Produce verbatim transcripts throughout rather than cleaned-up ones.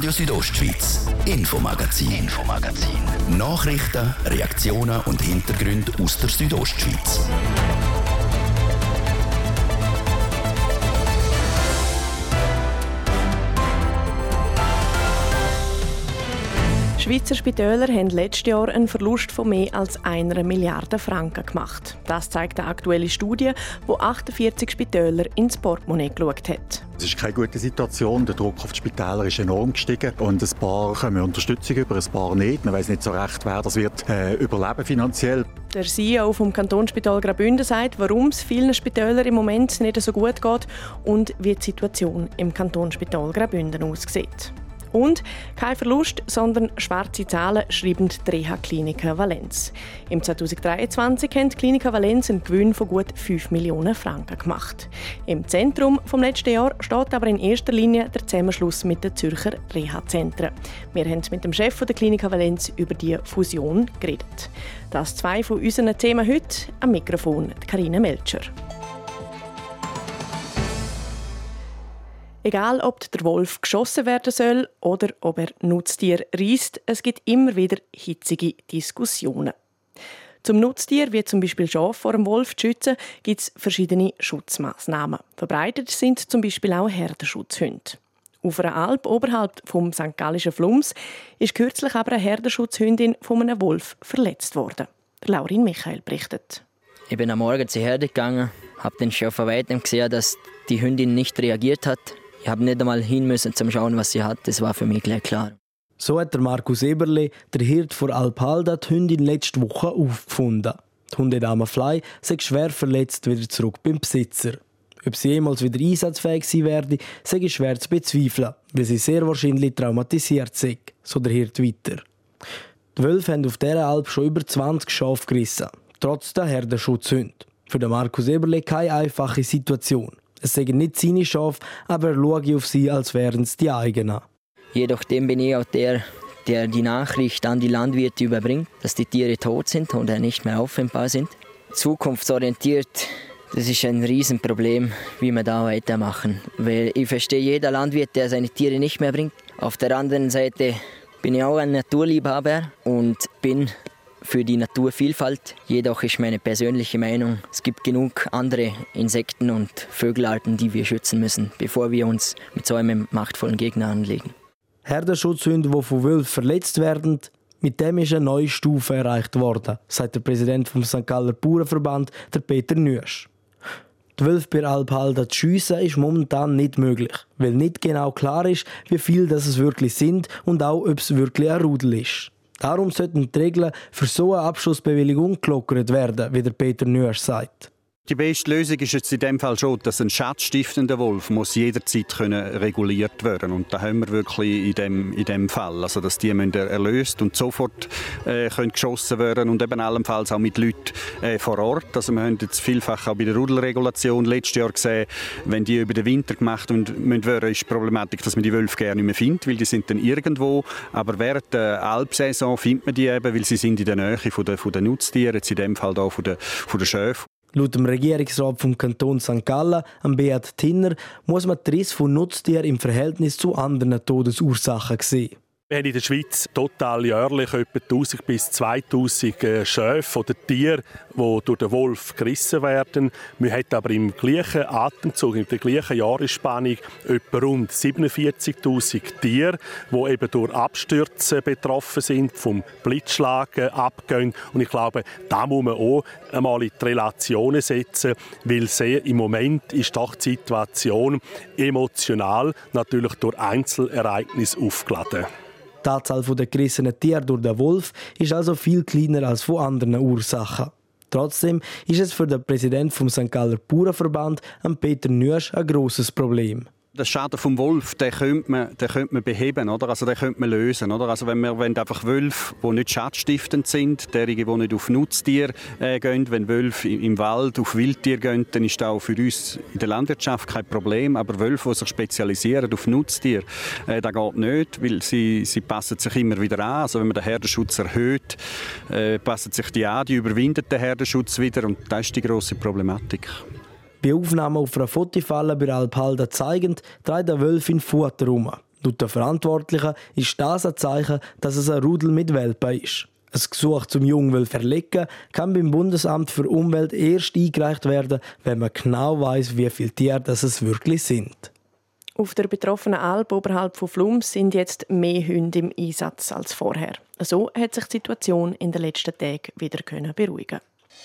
Radio Südostschweiz, Infomagazin. Infomagazin. Nachrichten, Reaktionen und Hintergründe aus der Südostschweiz. Schweizer Spitäler haben letztes Jahr einen Verlust von mehr als einer Milliarde Franken gemacht. Das zeigt eine aktuelle Studie, die achtundvierzig Spitäler ins Portemonnaie geschaut hat. Es ist keine gute Situation. Der Druck auf die Spitäler ist enorm gestiegen. Und ein paar kommen Unterstützung über, ein paar nicht. Man weiss nicht so recht, wer das wird äh, überleben finanziell. Der C E O vom Kantonsspital Graubünden sagt, warum es vielen Spitälern im Moment nicht so gut geht und wie die Situation im Kantonsspital Graubünden aussieht. Und kein Verlust, sondern schwarze Zahlen schreiben die Reha-Kliniken Valenz. Im zweitausenddreiundzwanzig haben die Kliniken Valenz einen Gewinn von gut fünf Millionen Franken gemacht. Im Zentrum des letzten Jahres steht aber in erster Linie der Zusammenschluss mit den Zürcher Reha-Zentren. Wir haben mit dem Chef der Kliniken Valenz über die Fusion geredet. Das zwei von unseren Themen heute. Am Mikrofon Karine Melcher. Egal, ob der Wolf geschossen werden soll oder ob er Nutztier reisst, es gibt immer wieder hitzige Diskussionen. Zum Nutztier, wie zum Beispiel Schaf vor dem Wolf zu schützen, gibt es verschiedene Schutzmaßnahmen. Verbreitet sind zum Beispiel auch Herdenschutzhunde. Auf einer Alp oberhalb vom Sankt Gallischen Flums ist kürzlich aber eine Herdenschutzhündin von einem Wolf verletzt worden. Laurin Michael berichtet. Ich bin am Morgen zur Herde gegangen, habe dann schon von weitem gesehen, dass die Hündin nicht reagiert hat. Ich habe nicht einmal hin müssen, um zu schauen, was sie hat. Das war für mich gleich klar. So hat der Markus Eberle, der Hirt vor Alphalda, die Hündin letzte Woche aufgefunden. Die Hundedame Fly sei schwer verletzt wieder zurück beim Besitzer. Ob sie jemals wieder einsatzfähig sein werde, sei schwer zu bezweifeln, weil sie sehr wahrscheinlich traumatisiert sei, so der Hirt weiter. Die Wölfe haben auf dieser Alp schon über zwanzig Schafe gerissen, trotz der Herdenschutzhunde. Für den Markus Eberle keine einfache Situation. Es seien nicht seine Schafe, aber er schaue auf sie, als wären es die eigenen. Jedoch bin ich auch der, der die Nachricht an die Landwirte überbringt, dass die Tiere tot sind und nicht mehr auffindbar sind. Zukunftsorientiert, das ist ein Riesenproblem, wie wir da weitermachen. Weil ich verstehe jeden Landwirt, der seine Tiere nicht mehr bringt. Auf der anderen Seite bin ich auch ein Naturliebhaber und bin für die Naturvielfalt. Jedoch ist meine persönliche Meinung, es gibt genug andere Insekten- und Vögelarten, die wir schützen müssen, bevor wir uns mit so einem machtvollen Gegner anlegen. Herdenschutzhunde, die von Wölfen verletzt werden, mit dem ist eine neue Stufe erreicht worden, sagt der Präsident vom Sankt Galler Bauernverband, der Peter Nüsch. Die Wölfe bei Alphalda zu schiessen ist momentan nicht möglich, weil nicht genau klar ist, wie viel das es wirklich sind und auch, ob es wirklich ein Rudel ist. Darum sollten die Regeln für so eine Abschussbewilligung gelockert werden, wie der Peter Nüsch sagt. Die beste Lösung ist jetzt in dem Fall schon, dass ein schadstiftender Wolf muss jederzeit können reguliert werden. Und da haben wir wirklich in dem, in dem Fall, also dass die müssen erlöst und sofort äh, können geschossen werden und eben allenfalls auch mit Leuten äh, vor Ort. Also wir haben jetzt vielfach auch bei der Rudelregulation letztes Jahr gesehen, wenn die über den Winter gemacht werden, ist die Problematik, dass man die Wölfe gerne nicht mehr findet, weil die sind dann irgendwo. Aber während der Alpsaison findet man die eben, weil sie sind in der Nähe von den, von den Nutztieren, jetzt in dem Fall auch von den, von den Schöfen. Laut dem Regierungsrat vom Kanton Sankt Gallen, Beat Tinner, muss man die Risse von Nutztieren im Verhältnis zu anderen Todesursachen sehen. Wir haben in der Schweiz total jährlich etwa tausend bis zweitausend Schäfe oder Tiere, die durch den Wolf gerissen werden. Wir haben aber im gleichen Atemzug, in der gleichen Jahresspanne, etwa rund siebenundvierzigtausend Tiere, die eben durch Abstürze betroffen sind, vom Blitzschlagen abgehen. Und ich glaube, da muss man auch einmal in die Relationen setzen, weil sehr, im Moment ist doch die Situation emotional natürlich durch Einzelereignisse aufgeladen. Die Anzahl der gerissenen Tiere durch den Wolf ist also viel kleiner als von anderen Ursachen. Trotzdem ist es für den Präsidenten vom Sankt Galler Bauernverband, Peter Nüsch, ein grosses Problem. Den Schaden vom Wolf, den könnte man, den könnte man beheben, oder? Also den könnte man lösen, oder? Also wenn wir wenn einfach Wölfe, die nicht schadstiftend sind, derige, die nicht auf Nutztiere äh, gehen, wenn Wölfe im Wald auf Wildtiere gehen, dann ist das auch für uns in der Landwirtschaft kein Problem. Aber Wölfe, die sich spezialisieren auf Nutztiere, äh, das geht nicht, weil sie, sie passen sich immer wieder an. Also wenn man den Herdenschutz erhöht, äh, passen sich die an, die überwinden den Herdenschutz wieder und das ist die grosse Problematik. Wie Aufnahmen auf einer Fotofalle bei Alphalda zeigen, treibt der Wolf in Futter herum. Laut den Verantwortlichen ist das ein Zeichen, dass es ein Rudel mit Welpen ist. Ein Gesuch zum Jungen verlegen kann beim Bundesamt für Umwelt erst eingereicht werden, wenn man genau weiss, wie viele Tiere das es wirklich sind. Auf der betroffenen Alp oberhalb von Flums sind jetzt mehr Hunde im Einsatz als vorher. So hat sich die Situation in den letzten Tagen wieder beruhigen.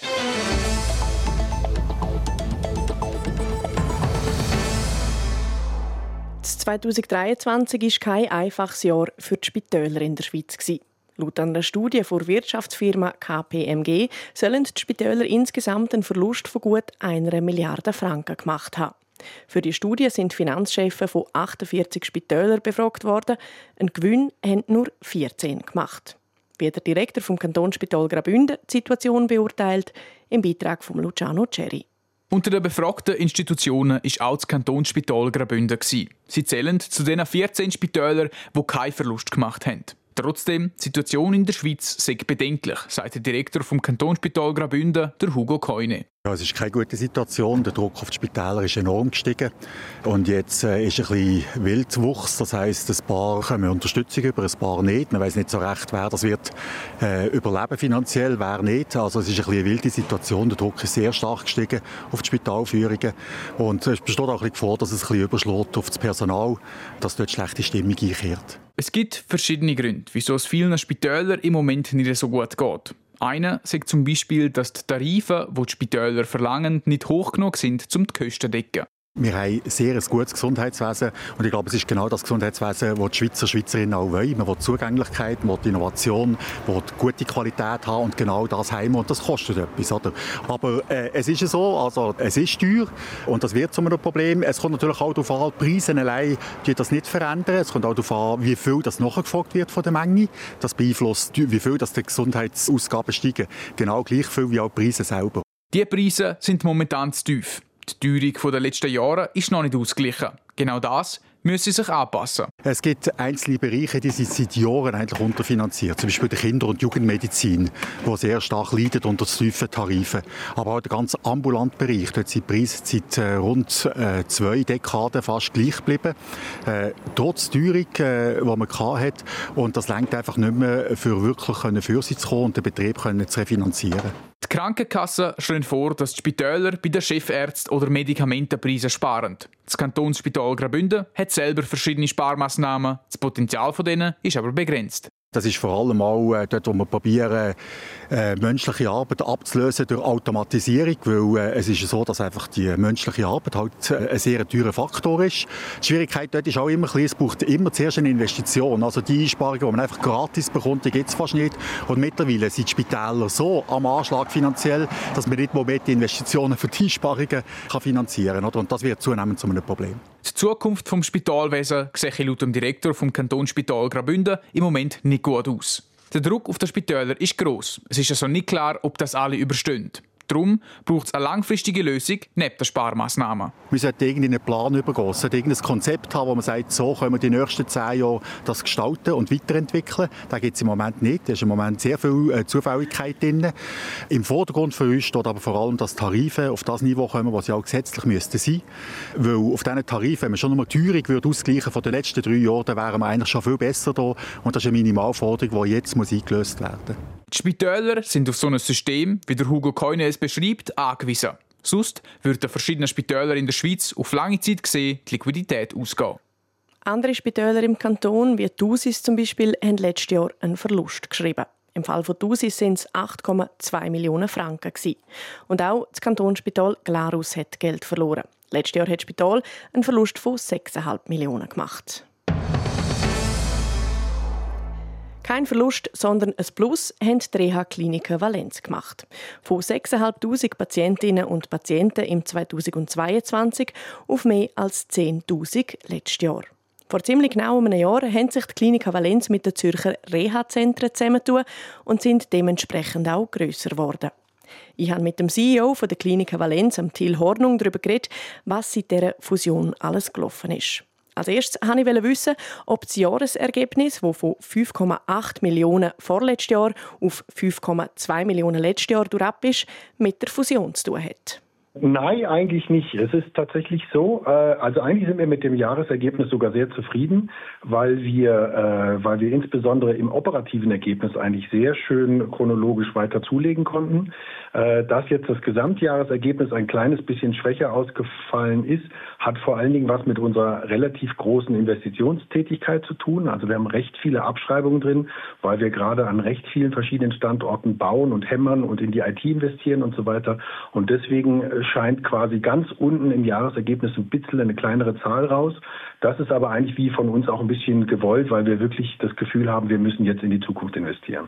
zwanzig dreiundzwanzig war kein einfaches Jahr für die Spitäler in der Schweiz. Laut einer Studie der Wirtschaftsfirma K P M G sollen die Spitäler insgesamt einen Verlust von gut einer Milliarde Franken gemacht haben. Für die Studie sind Finanzchefs von achtundvierzig Spitälern befragt worden. Einen Gewinn haben nur vierzehn gemacht. Wie der Direktor vom Kantonsspital Graubünden die Situation beurteilt, im Beitrag von Luciano Cerri. Unter den befragten Institutionen war auch das Kantonsspital Graubünden. Sie zählen zu den vierzehn Spitälern, die keinen Verlust gemacht haben. Trotzdem, die Situation in der Schweiz sei bedenklich, sagt der Direktor vom Kantonsspital Graubünden, der Hugo Keune. Ja, es ist keine gute Situation. Der Druck auf die Spitäler ist enorm gestiegen. Und jetzt äh, ist ein bisschen Wildwuchs. Das heisst, ein paar kommen Unterstützung über, ein paar nicht. Man weiss nicht so recht, wer das wird äh, überleben finanziell, wer nicht. Also es ist ein bisschen eine wilde Situation. Der Druck ist sehr stark gestiegen auf die Spitalführungen. Und es besteht auch ein bisschen Gefahr, dass es ein bisschen überschlägt auf das Personal, dass dort schlechte Stimmung einkehrt. Es gibt verschiedene Gründe, wieso es vielen Spitälern im Moment nicht so gut geht. Einer sagt zum Beispiel, dass die Tarife, die die Spitäler verlangen, nicht hoch genug sind, um die Kosten zu decken. Wir haben ein sehr gutes Gesundheitswesen und ich glaube, es ist genau das Gesundheitswesen, das die Schweizer Schweizerinnen auch wollen. Man will Zugänglichkeit, man will Innovation, man will gute Qualität haben und genau das haben wir und das kostet etwas. Oder? Aber äh, es ist so, also es ist teuer und das wird zu einem Problem. Es kommt natürlich auch darauf an, die Preise allein die das nicht verändern. Es kommt auch darauf an, wie viel das nachgefragt wird von der Menge. Das beeinflusst, wie viel das die Gesundheitsausgaben steigen. Genau gleich viel wie auch die Preise selber. Die Preise sind momentan zu tief. Die Teuerung der letzten Jahre ist noch nicht ausgeglichen. Genau das müssen sich anpassen. Es gibt einzelne Bereiche, die sind seit Jahren eigentlich unterfinanziert. Zum Beispiel die Kinder- und Jugendmedizin, die sehr stark leidet unter tiefen Tarifen. Aber auch der ganze ambulante Bereich, dort sind die Preise seit äh, rund äh, zwei Dekaden fast gleich geblieben. Äh, trotz Teuerung, äh, die man hatte. Und das reicht einfach nicht mehr, für wirklich für sie zu kommen und den Betrieb zu refinanzieren. Die Krankenkassen schlagen vor, dass die Spitäler bei den Chefärzten oder Medikamentenpreisen sparen. Das Kantonsspital Graubünden hat selber verschiedene Sparmaßnahmen. Das Potenzial von denen ist aber begrenzt. Das ist vor allem auch äh, dort, wo wir probieren, äh, menschliche Arbeit abzulösen durch Automatisierung, weil äh, es ist so, dass einfach die menschliche Arbeit halt äh, ein sehr teurer Faktor ist. Die Schwierigkeit dort ist auch immer, es braucht immer zuerst eine Investition. Also die Einsparungen, die man einfach gratis bekommt, die gibt es fast nicht. Und mittlerweile sind die Spitäler so am Anschlag finanziell, dass man nicht mehr die Investitionen für die Einsparungen kann finanzieren kann. Und das wird zunehmend zu einem Problem. Die Zukunft des Spitalwesens sehe laut dem Direktor vom Kantonsspital Graubünden im Moment nicht gut aus. Der Druck auf die Spitäler ist gross. Es ist also nicht klar, ob das alle überstehen. Darum braucht es eine langfristige Lösung neben den Sparmaßnahmen. Wir sollten irgendeinen Plan übergehen. Es sollte irgendein Konzept haben, wo man sagt, so können wir die nächsten zehn Jahre das gestalten und weiterentwickeln. Das gibt es im Moment nicht. Da ist im Moment sehr viel äh, Zufälligkeit drin. Im Vordergrund für uns steht aber vor allem, dass Tarife auf das Niveau kommen, was sie auch gesetzlich müssten sein. Weil auf diesen Tarifen, wenn man schon einmal die Teuerung würde ausgleichen von den letzten drei Jahren, dann wären wir eigentlich schon viel besser da. Und das ist eine Minimalforderung, die jetzt muss eingelöst werden muss. Die Spitäler sind auf so ein System, wie der Hugo Keune es beschreibt, angewiesen. Sonst würden verschiedene Spitäler in der Schweiz auf lange Zeit gesehen die Liquidität ausgehen. Andere Spitäler im Kanton, wie die Thusis zum Beispiel, haben letztes Jahr einen Verlust geschrieben. Im Fall von Thusis waren es acht Komma zwei Millionen Franken. Und auch das Kantonsspital Glarus hat Geld verloren. Letztes Jahr hat das Spital einen Verlust von sechs Komma fünf Millionen gemacht. Kein Verlust, sondern ein Plus haben die Reha-Kliniken Valenz gemacht. Von sechstausendfünfhundert Patientinnen und Patienten im zweitausendzweiundzwanzig auf mehr als zehntausend letztes Jahr. Vor ziemlich genau einem Jahr haben sich die Kliniken Valenz mit den Zürcher Reha-Zentren zusammengetan und sind dementsprechend auch grösser geworden. Ich habe mit dem C E O der Kliniken Valenz, Till Hornung, darüber geredet, was seit dieser Fusion alles gelaufen ist. Als erstes wollte ich wissen, ob das Jahresergebnis, das von fünf Komma acht Millionen vorletztes Jahr auf fünf Komma zwei Millionen letztes Jahr durchab ist, mit der Fusion zu tun hat. Nein, eigentlich nicht. Es ist tatsächlich so, äh, also eigentlich sind wir mit dem Jahresergebnis sogar sehr zufrieden, weil wir, äh, weil wir insbesondere im operativen Ergebnis eigentlich sehr schön chronologisch weiter zulegen konnten. Äh, dass jetzt das Gesamtjahresergebnis ein kleines bisschen schwächer ausgefallen ist, hat vor allen Dingen was mit unserer relativ großen Investitionstätigkeit zu tun. Also wir haben recht viele Abschreibungen drin, weil wir gerade an recht vielen verschiedenen Standorten bauen und hämmern und in die I T investieren und so weiter. Und deswegen scheint quasi ganz unten im Jahresergebnis ein bisschen eine kleinere Zahl raus. Das ist aber eigentlich wie von uns auch ein bisschen gewollt, weil wir wirklich das Gefühl haben, wir müssen jetzt in die Zukunft investieren.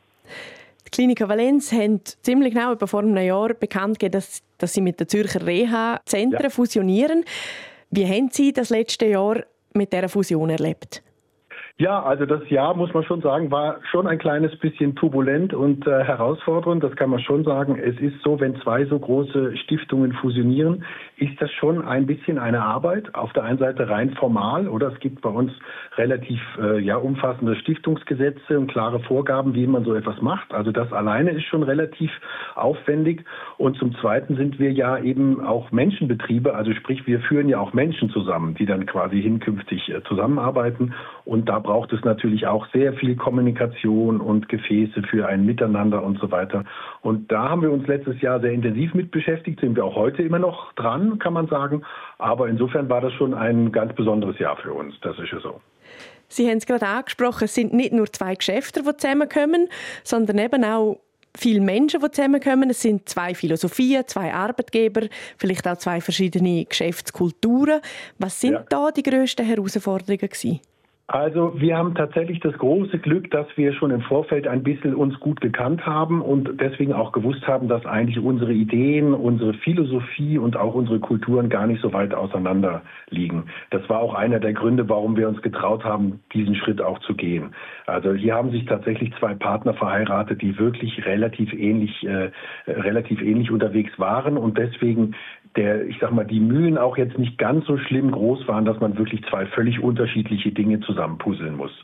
Die Kliniken Valenz haben ziemlich genau vor einem Jahr bekannt gegeben, dass, dass sie mit den Zürcher Reha-Zentren ja. fusionieren. Wie haben Sie das letzte Jahr mit dieser Fusion erlebt? Ja, also das Jahr, muss man schon sagen, war schon ein kleines bisschen turbulent und äh, herausfordernd. Das kann man schon sagen. Es ist so, wenn zwei so große Stiftungen fusionieren, ist das schon ein bisschen eine Arbeit. Auf der einen Seite rein formal, oder es gibt bei uns relativ äh, ja, umfassende Stiftungsgesetze und klare Vorgaben, wie man so etwas macht. Also das alleine ist schon relativ aufwendig. Und zum Zweiten sind wir ja eben auch Menschenbetriebe. Also sprich, wir führen ja auch Menschen zusammen, die dann quasi hinkünftig äh, zusammenarbeiten. Und da braucht es natürlich auch sehr viel Kommunikation und Gefäße für ein Miteinander und so weiter. Und da haben wir uns letztes Jahr sehr intensiv mit beschäftigt, sind wir auch heute immer noch dran, kann man sagen. Aber insofern war das schon ein ganz besonderes Jahr für uns, das ist ja so. Sie haben es gerade angesprochen, es sind nicht nur zwei Geschäfte, die zusammenkommen, sondern eben auch viele Menschen, die zusammenkommen. Es sind zwei Philosophien, zwei Arbeitgeber, vielleicht auch zwei verschiedene Geschäftskulturen. Was sind ja. da die grössten Herausforderungen gewesen? Also wir haben tatsächlich das große Glück, dass wir schon im Vorfeld ein bisschen uns gut gekannt haben und deswegen auch gewusst haben, dass eigentlich unsere Ideen, unsere Philosophie und auch unsere Kulturen gar nicht so weit auseinander liegen. Das war auch einer der Gründe, warum wir uns getraut haben, diesen Schritt auch zu gehen. Also hier haben sich tatsächlich zwei Partner verheiratet, die wirklich relativ ähnlich, äh, relativ ähnlich unterwegs waren und deswegen der, ich sag mal, die Mühen auch jetzt nicht ganz so schlimm groß waren, dass man wirklich zwei völlig unterschiedliche Dinge zusammenpuzzeln muss.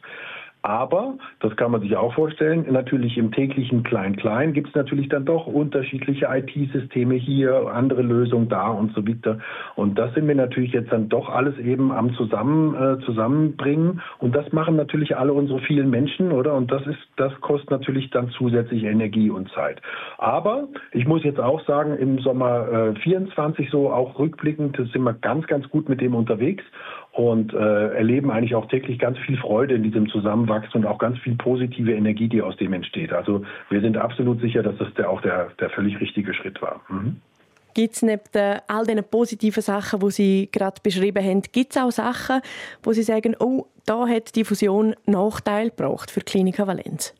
Aber, das kann man sich auch vorstellen, natürlich im täglichen Klein-Klein gibt es natürlich dann doch unterschiedliche I T-Systeme hier, andere Lösungen da und so weiter. Und das sind wir natürlich jetzt dann doch alles eben am zusammen, äh, zusammenbringen. Und das machen natürlich alle unsere vielen Menschen, oder? Und das ist, das kostet natürlich dann zusätzlich Energie und Zeit. Aber ich muss jetzt auch sagen, im Sommer äh, vierundzwanzig so, auch rückblickend, sind wir ganz, ganz gut mit dem unterwegs. Und äh, erleben eigentlich auch täglich ganz viel Freude in diesem Zusammenwachsen und auch ganz viel positive Energie, die aus dem entsteht. Also wir sind absolut sicher, dass das der, auch der, der völlig richtige Schritt war. Mhm. Gibt es neben den, all diesen positiven Sachen, die Sie gerade beschrieben haben, gibt es auch Sachen, wo Sie sagen, oh, da hat die Fusion Nachteil gebracht für Kliniken Valenz?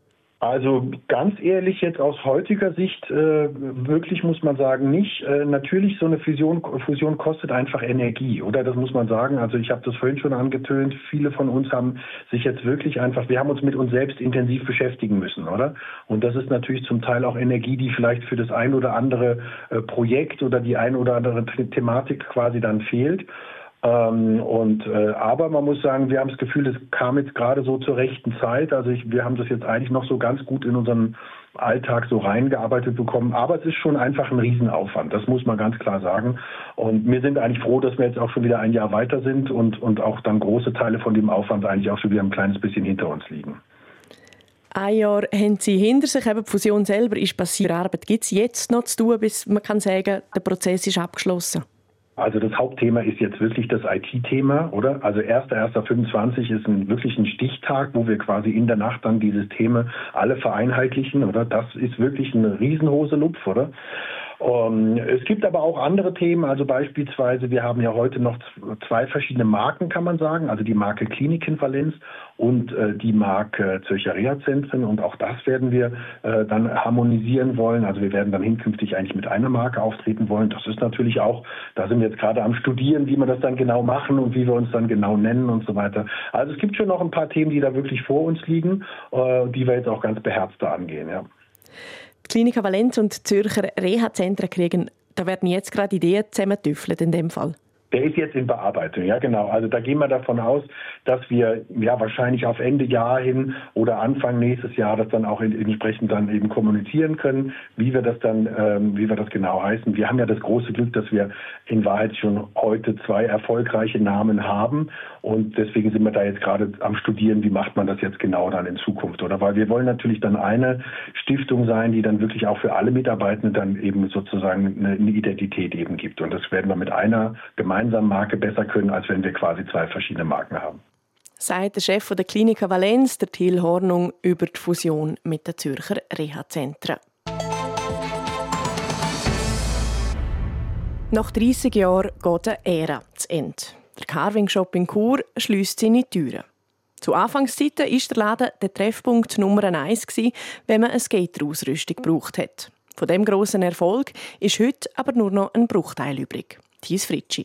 Also ganz ehrlich jetzt aus heutiger Sicht äh, wirklich muss man sagen nicht. Äh, natürlich so eine Fusion, Fusion kostet einfach Energie, oder? Das muss man sagen. Also ich habe das vorhin schon angetönt. Viele von uns haben sich jetzt wirklich einfach, wir haben uns mit uns selbst intensiv beschäftigen müssen, oder? Und das ist natürlich zum Teil auch Energie, die vielleicht für das ein oder andere äh, Projekt oder die ein oder andere Thematik quasi dann fehlt. Ähm, und äh, aber man muss sagen, wir haben das Gefühl, es kam jetzt gerade so zur rechten Zeit. Also ich, wir haben das jetzt eigentlich noch so ganz gut in unseren Alltag so reingearbeitet bekommen. Aber es ist schon einfach ein Riesenaufwand. Das muss man ganz klar sagen. Und wir sind eigentlich froh, dass wir jetzt auch schon wieder ein Jahr weiter sind und und auch dann große Teile von dem Aufwand eigentlich auch schon wieder ein kleines bisschen hinter uns liegen. Ein Jahr haben Sie hinter sich, eben die Fusion selber ist passiert. Arbeit gibt es jetzt noch zu tun, bis man kann sagen, der Prozess ist abgeschlossen. Also das Hauptthema ist jetzt wirklich das I T-Thema, oder? Also erster erster fünfundzwanzig ist ein, wirklich ein Stichtag, wo wir quasi in der Nacht dann die Systeme alle vereinheitlichen, oder? Das ist wirklich eine riesenhose Lupf, oder? Um, es gibt aber auch andere Themen, also beispielsweise, wir haben ja heute noch zwei verschiedene Marken, kann man sagen, also die Marke Kliniken Valenz und äh, die Marke Zürcher Reha-Zentren, und auch das werden wir äh, dann harmonisieren wollen, also wir werden dann hinkünftig eigentlich mit einer Marke auftreten wollen. Das ist natürlich auch, da sind wir jetzt gerade am Studieren, wie wir das dann genau machen und wie wir uns dann genau nennen und so weiter. Also es gibt schon noch ein paar Themen, die da wirklich vor uns liegen, äh, die wir jetzt auch ganz beherzt da angehen, ja. Kliniken Valenz und Zürcher Reha-Zentren kriegen, da werden jetzt gerade Ideen zusammentüffelt in dem Fall. Der ist jetzt in Bearbeitung, ja genau. Also da gehen wir davon aus, dass wir ja wahrscheinlich auf Ende Jahr hin oder Anfang nächstes Jahr das dann auch in, entsprechend dann eben kommunizieren können, wie wir das dann, ähm, wie wir das genau heißen. Wir haben ja das große Glück, dass wir in Wahrheit schon heute zwei erfolgreiche Namen haben und deswegen sind wir da jetzt gerade am Studieren, wie macht man das jetzt genau dann in Zukunft, oder? Weil wir wollen natürlich dann eine Stiftung sein, die dann wirklich auch für alle Mitarbeitenden dann eben sozusagen eine, eine Identität eben gibt und das werden wir mit einer gemeinsamen Marke besser können, als wenn wir quasi zwei verschiedene Marken haben. Sagt der Chef der Klinik Valenz, der Till Hornung, über die Fusion mit den Zürcher Reha-Zentren. Nach dreissig Jahren geht eine Ära zu Ende. Der Carving Shop in Chur schliesst seine Türen. Zu Anfangszeiten war der Laden der Treffpunkt Nummer eins, wenn man eine Skater-Ausrüstung gebraucht hat. Von diesem grossen Erfolg ist heute aber nur noch ein Bruchteil übrig. Thies Fritschi.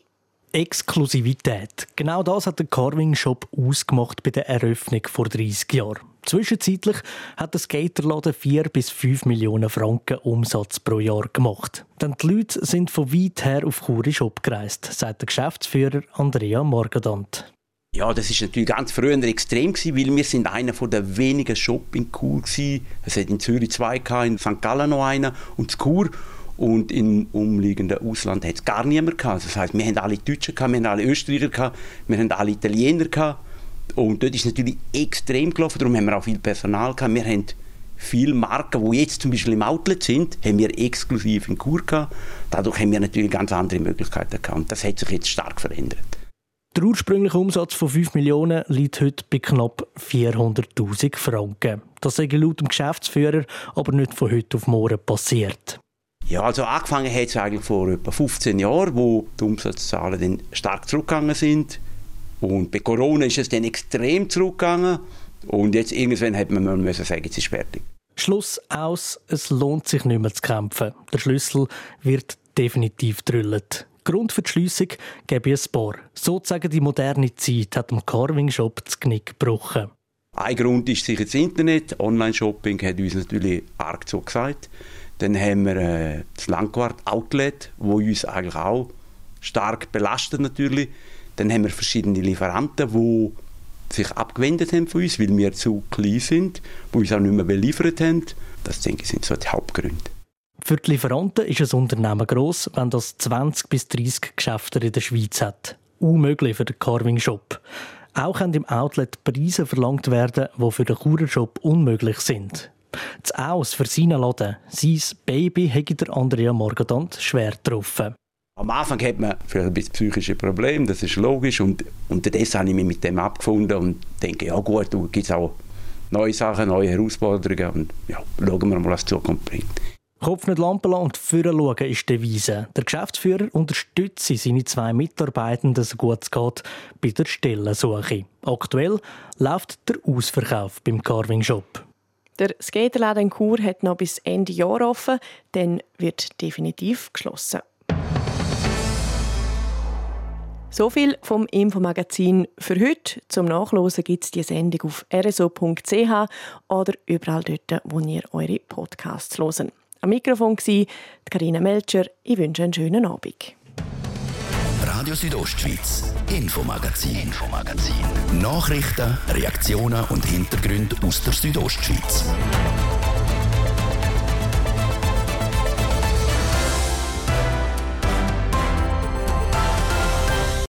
Exklusivität. Genau das hat der Carving Shop ausgemacht bei der Eröffnung vor dreissig Jahren. Zwischenzeitlich hat der Skaterladen vier bis fünf Millionen Franken Umsatz pro Jahr gemacht. Denn die Leute sind von weit her auf Chur Shop gereist, sagt der Geschäftsführer Andrea Margadant. Ja, das war natürlich ganz früher extrem, weil wir sind einer der wenigen Shops in Chur waren. Es hat in Zürich zwei, in Sankt Gallen noch einen und in Chur. Und im umliegenden Ausland hat es gar niemand gehabt. Das heisst, wir haben alle Deutschen gehabt, wir haben alle Österreicher gehabt, wir haben alle Italiener gehabt. Und dort ist es natürlich extrem gelaufen, darum haben wir auch viel Personal gehabt. Wir haben viele Marken, die jetzt zum Beispiel im Outlet sind, haben wir exklusiv in Chur gehabt. Dadurch haben wir natürlich ganz andere Möglichkeiten gehabt. Und das hat sich jetzt stark verändert. Der ursprüngliche Umsatz von fünf Millionen liegt heute bei knapp vierhunderttausend Franken. Das sei laut dem Geschäftsführer aber nicht von heute auf morgen passiert. Ja, also angefangen hat es eigentlich vor etwa fünfzehn Jahren, wo die Umsatzzahlen dann stark zurückgegangen sind. Und bei Corona ist es dann extrem zurückgegangen. Und jetzt irgendwann hat man müssen sagen, jetzt ist fertig. Schluss aus, es lohnt sich nicht mehr zu kämpfen. Der Schlüssel wird definitiv drüllt. Grund für die Schliessung gebe ich ein paar. Sozusagen die moderne Zeit hat dem Carving Shop das Knick gebrochen. Ein Grund ist sicher das Internet. Online-Shopping hat uns natürlich arg so gesagt. Dann haben wir äh, das Langquart-Outlet, das uns eigentlich auch stark belastet natürlich. Dann haben wir verschiedene Lieferanten, die sich abgewendet haben von uns, weil wir zu klein sind, die uns auch nicht mehr beliefert haben. Das, denke ich, sind so die Hauptgründe. Für die Lieferanten ist ein Unternehmen gross, wenn das zwanzig bis dreissig Geschäfte in der Schweiz hat. Unmöglich für den Carving Shop. Auch können im Outlet Preise verlangt werden, die für den Churer Shop unmöglich sind. Das Aus für seinen Laden, sein Baby, hätte der Andrea Margadant schwer getroffen. Am Anfang hat man vielleicht ein bisschen psychische Probleme, das ist logisch. Und unterdessen habe ich mich mit dem abgefunden und denke, ja gut, da gibt es auch neue Sachen, neue Herausforderungen. Und ja, schauen wir mal, was die Zukunft bringt. Kopf nicht Lampen lassen und vorne schauen ist die Devise. Der Geschäftsführer unterstützt seine zwei Mitarbeitenden, so gut es geht, bei der Stellensuche. Aktuell läuft der Ausverkauf beim Carving Shop. Der Skaterladen in Chur hat noch bis Ende Jahr offen, dann wird definitiv geschlossen. So viel vom Infomagazin für heute. Zum Nachlesen gibt es die Sendung auf r s o punkt c h oder überall dort, wo ihr eure Podcasts hört. Am Mikrofon war Carina Melcher. Ich wünsche einen schönen Abend. Radio Südostschweiz, Infomagazin. Infomagazin. Nachrichten, Reaktionen und Hintergründe aus der Südostschweiz.